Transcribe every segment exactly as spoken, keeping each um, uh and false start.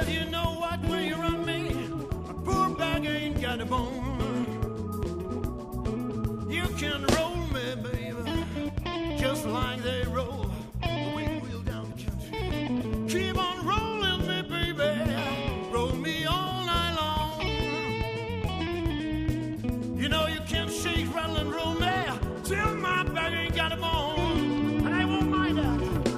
Cause you know what, when you run me, my poor back ain't got a bone. You can roll me, baby, just like they roll the wing wheel down the country. Keep on rolling me, baby, roll me all night long. You know you can shake, rattle, and roll me till my back ain't got a bone, and I won't mind that.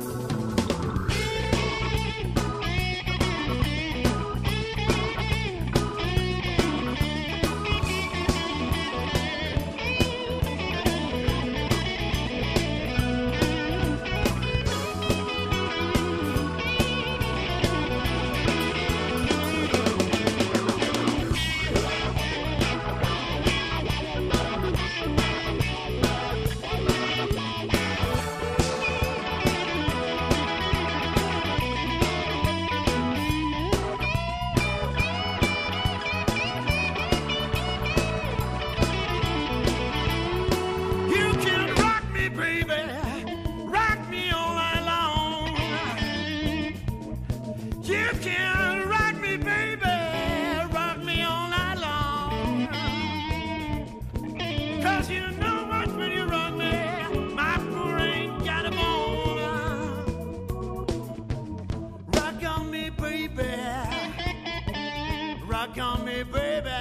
Rock on me, baby.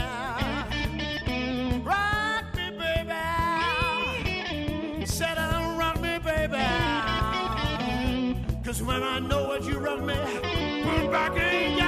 Rock me, baby. Sit down, rock me, baby. Cause when I know what you rock me, put back in.